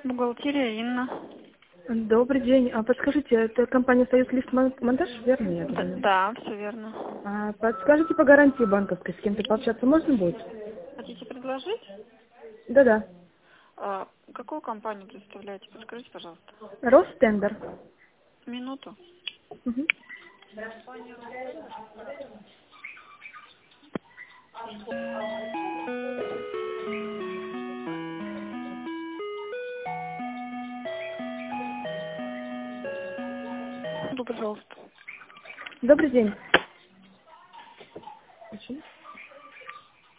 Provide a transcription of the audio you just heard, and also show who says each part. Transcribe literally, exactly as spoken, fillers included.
Speaker 1: Бухгалтерия Инна.
Speaker 2: Добрый день. А подскажите, это компания «Союз Лифт Монтаж», верно? Я
Speaker 1: Да,
Speaker 2: думаю?
Speaker 1: да, все верно.
Speaker 2: А подскажите по гарантии банковской, с кем-то пообщаться можно будет?
Speaker 1: Хотите предложить?
Speaker 2: Да-да.
Speaker 1: А, какую компанию представляете? Подскажите, пожалуйста.
Speaker 2: Ростендер.
Speaker 1: Минуту.
Speaker 2: Мгм.
Speaker 1: Ну, пожалуйста.
Speaker 2: Добрый день.